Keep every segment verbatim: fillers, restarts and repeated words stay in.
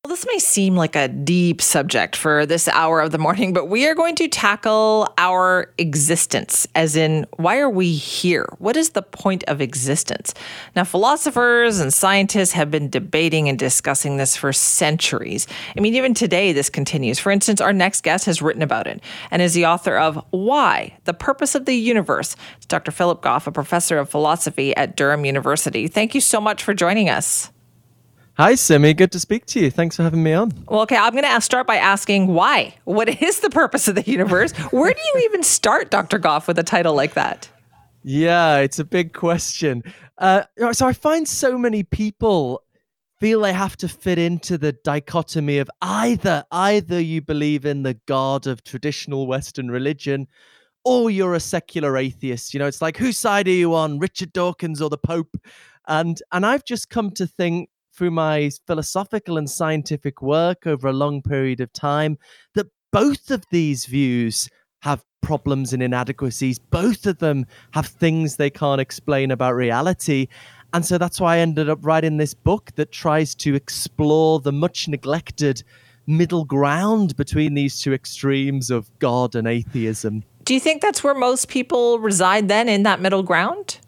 Well, this may seem like a deep subject for this hour of the morning, but we are going to tackle our existence, as in, why are we here? What is the point of existence? Now, philosophers and scientists have been debating and discussing this for centuries. I mean, even today, this continues. For instance, our next guest has written about it and is the author of Why? The Purpose of the Universe. It's Doctor Philip Goff, a professor of philosophy at Durham University. Thank you so much for joining us. Hi, Simi. Good to speak to you. Thanks for having me on. Well, okay, I'm going to start by asking why? What is the purpose of the universe? Where do you even start, Doctor Goff, with a title like that? Yeah, it's a big question. Uh, so I find so many people feel they have to fit into the dichotomy of either, either you believe in the God of traditional Western religion or you're a secular atheist. You know, it's like, whose side are you on, Richard Dawkins or the Pope? And and I've just come to think, through my philosophical and scientific work over a long period of time, that both of these views have problems and inadequacies. Both of them have things they can't explain about reality. And so that's why I ended up writing this book that tries to explore the much neglected middle ground between these two extremes of God and atheism. Do you think that's where most people reside then, in that middle ground?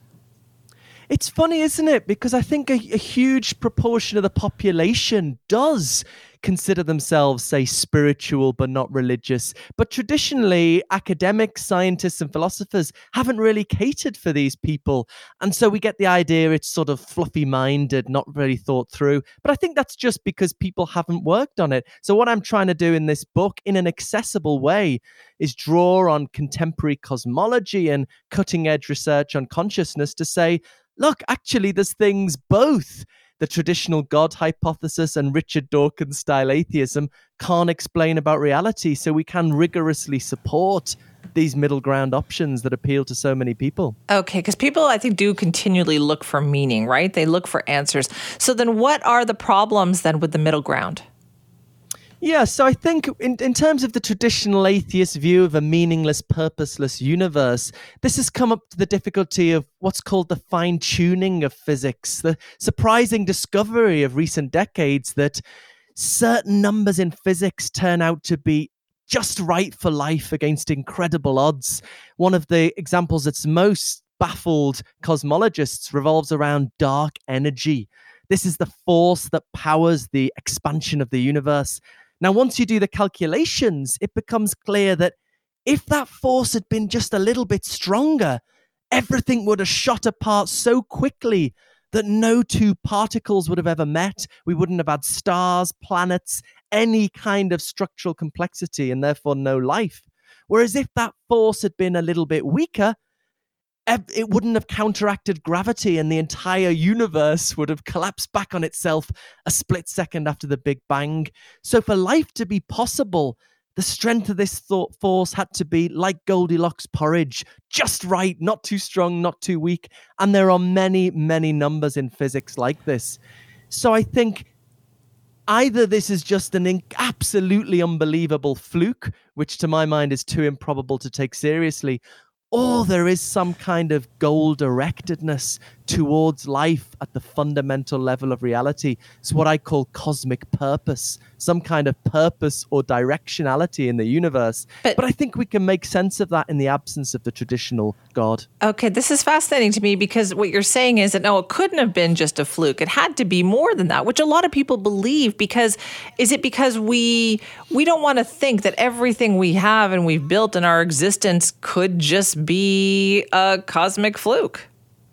It's funny, isn't it? Because I think a, a huge proportion of the population does consider themselves, say, spiritual but not religious. But traditionally, academics, scientists, and philosophers haven't really catered for these people. And so we get the idea it's sort of fluffy-minded, not really thought through. But I think that's just because people haven't worked on it. So what I'm trying to do in this book, in an accessible way, is draw on contemporary cosmology and cutting-edge research on consciousness to say, look, actually, there's things both the traditional God hypothesis and Richard Dawkins style atheism can't explain about reality. So we can rigorously support these middle ground options that appeal to so many people. Okay, because people, I think, do continually look for meaning, right? They look for answers. So then what are the problems then with the middle ground? Yeah, so I think in, in terms of the traditional atheist view of a meaningless, purposeless universe, this has come up to the difficulty of what's called the fine-tuning of physics, the surprising discovery of recent decades that certain numbers in physics turn out to be just right for life against incredible odds. One of the examples that's most baffled cosmologists revolves around dark energy. This is the force that powers the expansion of the universe. Now, once you do the calculations, it becomes clear that if that force had been just a little bit stronger, everything would have shot apart so quickly that no two particles would have ever met. We wouldn't have had stars, planets, any kind of structural complexity, and therefore no life. Whereas if that force had been a little bit weaker, it wouldn't have counteracted gravity and the entire universe would have collapsed back on itself a split second after the Big Bang. So for life to be possible, the strength of this thought force had to be like Goldilocks porridge, just right, not too strong, not too weak. And there are many, many numbers in physics like this. So I think either this is just an in- absolutely unbelievable fluke, which to my mind is too improbable to take seriously, or there is some kind of goal-directedness towards life at the fundamental level of reality. It's what I call cosmic purpose, some kind of purpose or directionality in the universe. But, but I think we can make sense of that in the absence of the traditional God. Okay, this is fascinating to me because what you're saying is that, no, it couldn't have been just a fluke. It had to be more than that, which a lot of people believe because, is it because we we don't want to think that everything we have and we've built in our existence could just be a cosmic fluke?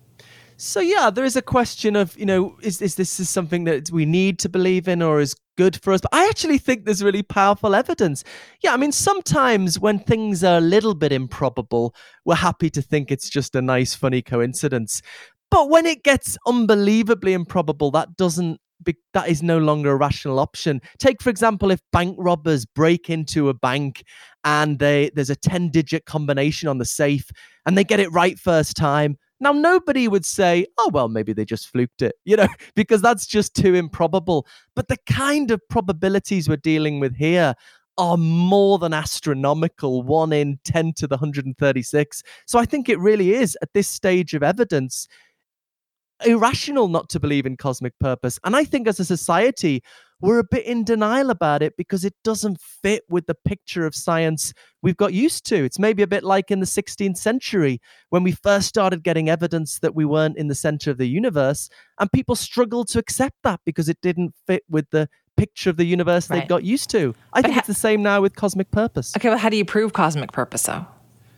So yeah, there is a question of, you know, is, is this is something that we need to believe in or is good for us? But I actually think there's really powerful evidence. Yeah, I mean, sometimes when things are a little bit improbable, we're happy to think it's just a nice, funny coincidence. But when it gets unbelievably improbable, that doesn't be, that is no longer a rational option. Take, for example, if bank robbers break into a bank and they there's a ten-digit combination on the safe and they get it right first time. Now, nobody would say, oh, well, maybe they just fluked it, you know, because that's just too improbable. But the kind of probabilities we're dealing with here are more than astronomical, one in ten to the one hundred thirty-six. So I think it really is, at this stage of evidence, irrational not to believe in cosmic purpose. And I think as a society, we're a bit in denial about it because it doesn't fit with the picture of science we've got used to. It's maybe a bit like in the sixteenth century when we first started getting evidence that we weren't in the center of the universe, and people struggled to accept that because it didn't fit with the picture of the universe Right. they got used to. I But think ha- it's the same now with cosmic purpose. Okay, well, how do you prove cosmic purpose, though?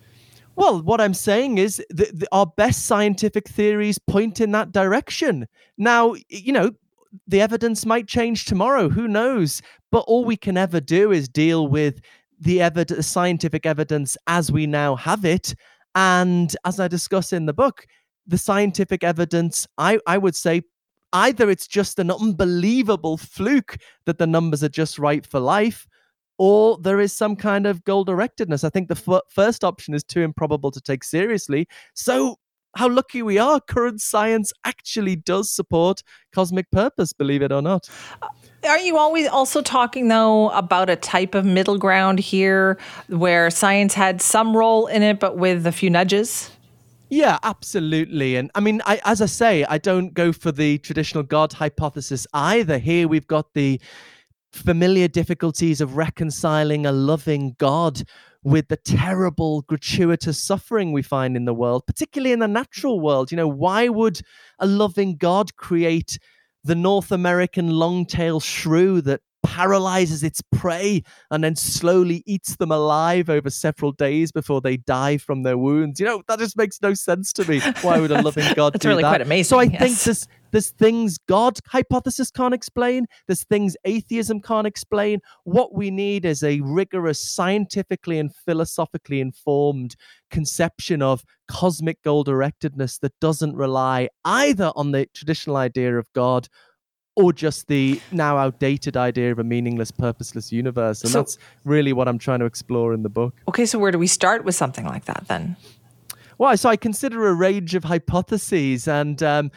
Well, what I'm saying is that the, our best scientific theories point in that direction. Now, you know, the evidence might change tomorrow. Who knows? But all we can ever do is deal with the evid- scientific evidence as we now have it. And as I discuss in the book, the scientific evidence, I, I would say, either it's just an unbelievable fluke that the numbers are just right for life, or there is some kind of goal-directedness. I think the f- first option is too improbable to take seriously. So how lucky we are, current science actually does support cosmic purpose, believe it or not. Are you always also talking, though, about a type of middle ground here where science had some role in it, but with a few nudges? Yeah, absolutely. And I mean, I, as I say, I don't go for the traditional God hypothesis either. Here we've got the familiar difficulties of reconciling a loving God with the terrible, gratuitous suffering we find in the world, particularly in the natural world. You know, why would a loving God create the North American long-tailed shrew that paralyzes its prey and then slowly eats them alive over several days before they die from their wounds? You know, that just makes no sense to me. Why would a loving God That's do really that? quite amazing. So I yes. think there's, there's things God hypothesis can't explain. There's things atheism can't explain. What we need is a rigorous, scientifically and philosophically informed conception of cosmic goal-directedness that doesn't rely either on the traditional idea of God or just the now outdated idea of a meaningless, purposeless universe. And So- that's really what I'm trying to explore in the book. Okay, so where do we start with something like that then? Well, so I consider a range of hypotheses. And um,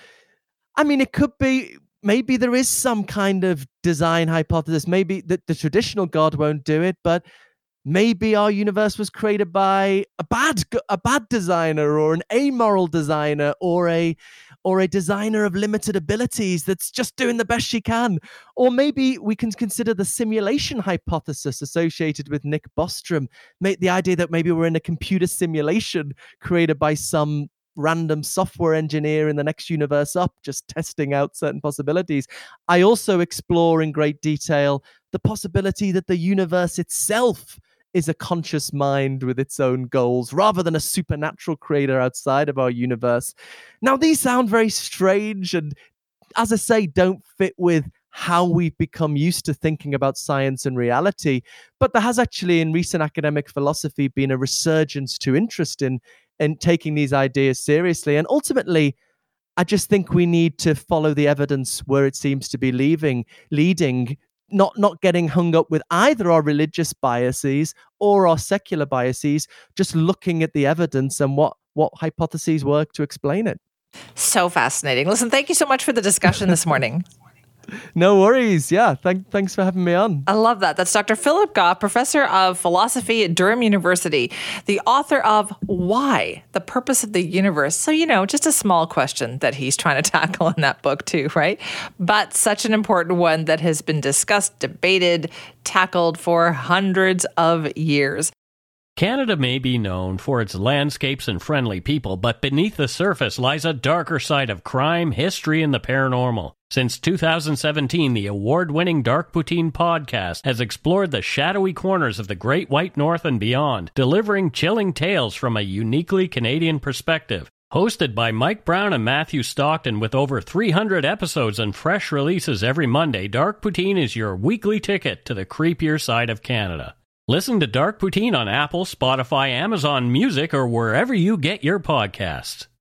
I mean, it could be, maybe there is some kind of design hypothesis. Maybe the, the traditional God won't do it, but maybe our universe was created by a bad a bad designer or an amoral designer or a or a designer of limited abilities that's just doing the best she can. Or maybe we can consider the simulation hypothesis associated with Nick Bostrom, the idea that maybe we're in a computer simulation created by some random software engineer in the next universe up, just testing out certain possibilities. I also explore in great detail the possibility that the universe itself is a conscious mind with its own goals, rather than a supernatural creator outside of our universe. Now, these sound very strange and, as I say, don't fit with how we've become used to thinking about science and reality. But there has actually, in recent academic philosophy, been a resurgence to interest in, in taking these ideas seriously. And ultimately, I just think we need to follow the evidence where it seems to be leaving, leading, not not getting hung up with either our religious biases or our secular biases, just looking at the evidence and what, what hypotheses work to explain it. So fascinating. Listen, thank you so much for the discussion this morning. No worries. Yeah, thank, thanks for having me on. I love that. That's Doctor Philip Goff, professor of philosophy at Durham University, the author of Why? The Purpose of the Universe. So, you know, just a small question that he's trying to tackle in that book too, right? But such an important one that has been discussed, debated, tackled for hundreds of years. Canada may be known for its landscapes and friendly people, but beneath the surface lies a darker side of crime, history, and the paranormal. Since two thousand seventeen, the award-winning Dark Poutine podcast has explored the shadowy corners of the Great White North and beyond, delivering chilling tales from a uniquely Canadian perspective. Hosted by Mike Brown and Matthew Stockton with over three hundred episodes and fresh releases every Monday, Dark Poutine is your weekly ticket to the creepier side of Canada. Listen to Dark Poutine on Apple, Spotify, Amazon Music, or wherever you get your podcasts.